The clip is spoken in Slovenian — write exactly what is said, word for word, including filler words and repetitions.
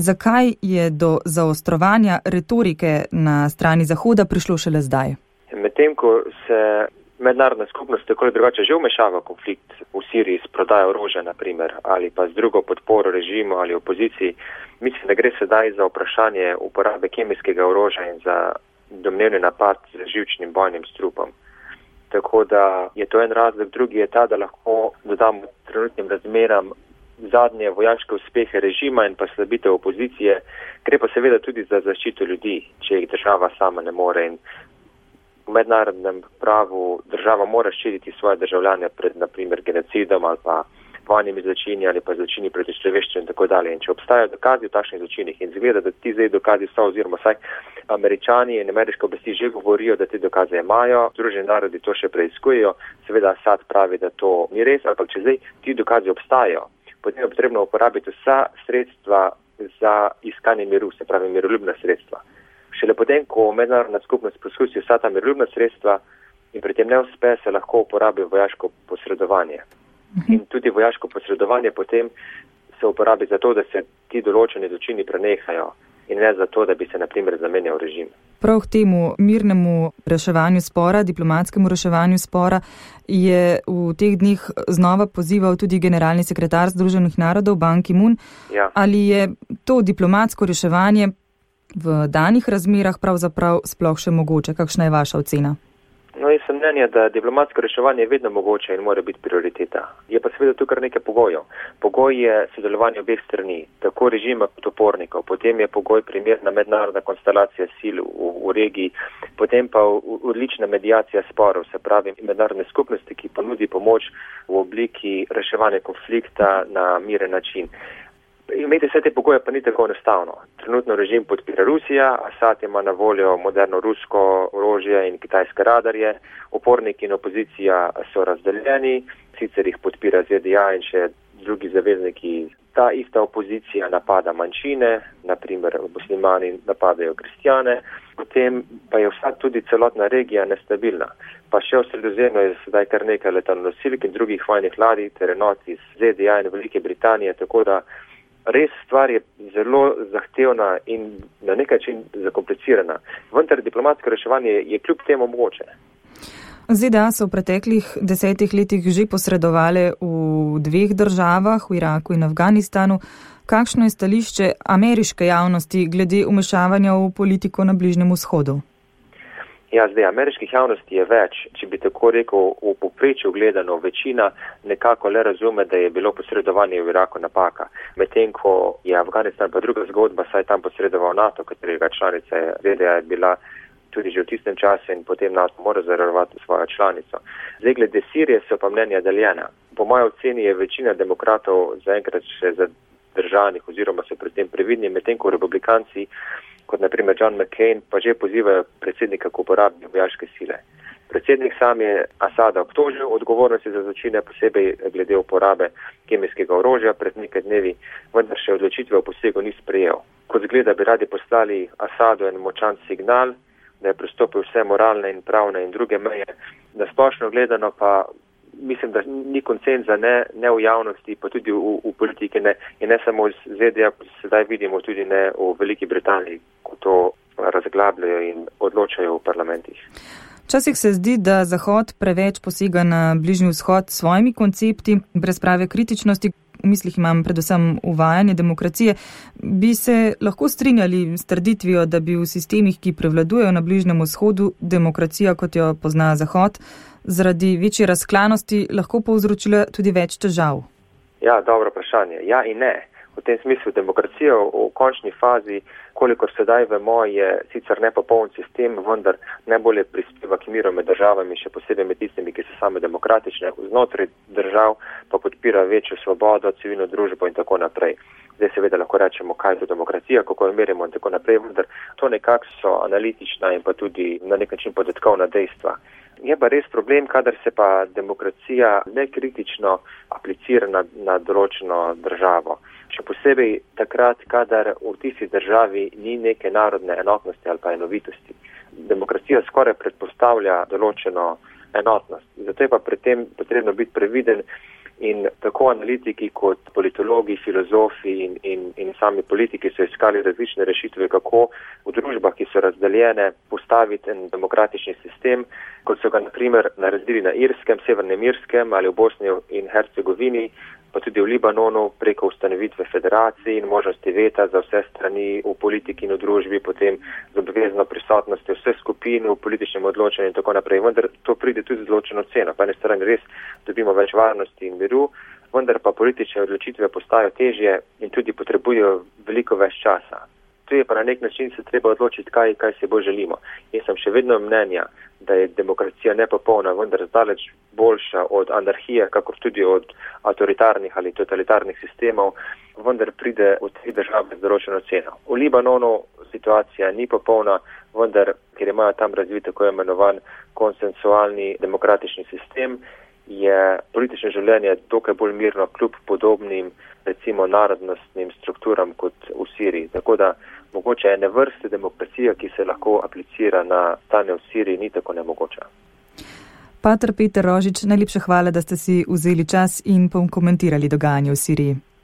Zakaj je do zaostrovanja retorike na strani Zahoda prišlo šele zdaj? Medtem, ko se mednarodna skupnost tako ali drugače že vmešava konflikt v Siriji s prodajo orožja, na primer, ali pa z drugo podporo režimu ali opoziciji, mislim, da gre sedaj za vprašanje uporabe kemijskega orožja in za domnevni napad z živčnim bojnim strupom. Tako da je to en razlog, drugi je ta, da lahko dodamo trenutnim razmeram zadnje vojaške uspehe režima in pa slabitev opozicije, gre pa seveda tudi za zaščito ljudi, če jih država sama ne more. In v mednarodnem pravu država mora ščititi svoje državljane pred, na primer, genocidom ali pa vojnimi zločini ali pa zločini proti človeštvu in tako dalje. In če obstajajo dokazi v takšnih zločinih in zgleda, da ti zdaj dokazi so, oziroma vsaj Američani in ameriške oblasti že govorijo, da te dokaze imajo, Združeni narodi to še preiskujejo, seveda Asad pravi, da to ni res, ampak če zdaj ti dokazi obstajajo, potem je potrebno uporabiti vsa sredstva za iskanje miru, se pravi miroljubna sredstva. Šele potem, ko mednarodna skupnost poskusi vsa ta miroljubna sredstva in pri tem ne uspe, se lahko uporabi vojaško posredovanje. In tudi vojaško posredovanje potem se uporabi za to, da se ti določeni zločini prenehajo in ne za to, da bi se na primer zamenjal režim. Prav k temu mirnemu reševanju spora, diplomatskemu reševanju spora je v teh dneh znova pozival tudi generalni sekretar Združenih narodov Ban Ki-moon. Ja. Ali je to diplomatsko reševanje v danih razmerah pravzaprav sploh še mogoče? Kakšna je vaša ocena? No, jaz sem mnenja, da diplomatsko reševanje je vedno mogoče in mora biti prioriteta. Je pa seveda tu kar nekaj pogojev. Pogoj je sodelovanje obeh strani, tako režima kot upornikov. Potem je pogoj primerna mednarodna konstelacija sil v, v regiji, potem pa odlična medijacija sporov, se pravi mednarodne skupnosti, ki ponudi pomoč v obliki reševanja konflikta na miren način. Imeti vse te pogoje pa ni tako enostavno. Trenutno režim podpira Rusija, Asad ima na voljo moderno rusko orožje in kitajske radarje, uporniki in opozicija so razdeljeni, sicer jih podpira Z D A in še drugi zavezniki. Ta ista opozicija napada manjšine, naprimer muslimani napadajo kristjane, potem pa je vsa tudi celotna regija nestabilna. Pa še v Sredozemlju je sedaj kar nekaj letalonosilk in drugih vojnih ladij ter enot iz Z D A in Velike Britanije, tako da res stvar je zelo zahtevna in na nek način zakomplicirana. Vendar diplomatsko reševanje je kljub temu mogoče. Z D A so v preteklih desetih letih že posredovali v dveh državah, v Iraku in Afganistanu. Kakšno je stališče ameriške javnosti glede umešavanja v politiko na Bližnjem vzhodu? Ja, zdaj, ameriških javnosti je več. Če bi tako rekel, v povprečju gledano, večina nekako le razume, da je bilo posredovanje v Iraku napaka. Medtem, ko je Afganistan pa druga zgodba, saj tam posredoval NATO, katerega članica je Z D A je bila tudi že v tistem času in potem NATO mora zarerovati svojo članico. Zdaj, glede Sirije so pa mnenja deljena. Po moji oceni je večina demokratov zaenkrat še zadržanih oziroma so pri tem previdni, medtem ko republikanci kot naprimer John McCain, pa že pozivajo predsednika k uporabi vojaške sile. Predsednik sam je Asada obtožil odgovornosti za zločine, posebej glede uporabe kemijskega orožja pred nekaj dnevi, vendar še odločitve o posegu ni sprejel. Kot zgleda, bi radi poslali Asadu en močan signal, da je prestopil vse moralne in pravne in druge meje. Na splošno gledano pa mislim, da ni konsenza ne, ne v javnosti, pa tudi v, v politiki ne, in ne samo iz Z D A, kot sedaj vidimo tudi ne v Veliki Britaniji, ko to razglabljajo in odločajo v parlamentih. Včasih se zdi, da Zahod preveč posega na Bližnji vzhod s svojimi koncepti, brez prave kritičnosti, v mislih imam predvsem uvajanje demokracije. Bi se lahko strinjali s trditvijo, da bi v sistemih, ki prevladujejo na Bližnjem vzhodu, demokracija, kot jo pozna Zahod, zaradi večje razklanosti lahko povzročila tudi več težav? Ja, dobro vprašanje. Ja in ne. V tem smislu demokracija v končni fazi, kolikor sedaj vemo, je sicer nepopoln sistem, vendar najbolje prispeva k miru med državami, še posebej med tistimi, ki so same demokratične. Znotraj držav pa podpira večjo svobodo, civilno družbo in tako naprej. Zdaj seveda lahko rečemo, kaj je to demokracija, kako jo merimo in tako naprej, vendar to nekako so analitična in pa tudi na nek način podatkovna dejstva. Je pa res problem, kadar se pa demokracija nekritično aplicira na, na določeno državo. Še posebej takrat, kadar v tisti državi ni neke narodne enotnosti ali pa enovitosti. Demokracija skoraj predpostavlja določeno enotnost. Zato je pa pri tem potrebno biti previden In tako analitiki kot politologi, filozofi in, in, in sami politiki so iskali različne rešitve, kako v družbah, ki so razdeljene, postaviti en demokratični sistem, kot so ga na primer naredili na Irskem, Severnem Irskem ali v Bosni in Hercegovini, pa tudi v Libanonu preko ustanovitve federacij in možnosti veta za vse strani v politiki in v družbi, potem z obvezno prisotnostjo vseh skupin v političnem odločanju in tako naprej. Vendar to pride tudi z določeno ceno. Po eni strani res dobimo več varnosti in miru, vendar pa politične odločitve postajajo težje in tudi potrebujejo veliko več časa. Tu je pa na nek način se treba odločiti, kaj, kaj si bolj želimo. Jaz sem še vedno mnenja, da je demokracija nepopolna, vendar zdaleč boljša od anarhije, kakor tudi od avtoritarnih ali totalitarnih sistemov, vendar pride v tri države z določeno ceno. V Libanonu situacija ni popolna, vendar, ker imajo tam razvit tako imenovan konsensualni demokratični sistem, je politično življenje dokaj bolj mirno kljub podobnim, recimo, narodnostnim strukturam kot v Siriji. Tako da mogoče ene vrste demokracija, ki se lahko aplicira na stanje v Siriji, ni tako nemogoča. Pater Peter Rožič, najlepša hvala, da ste si vzeli čas in pokomentirali dogajanje v Siriji.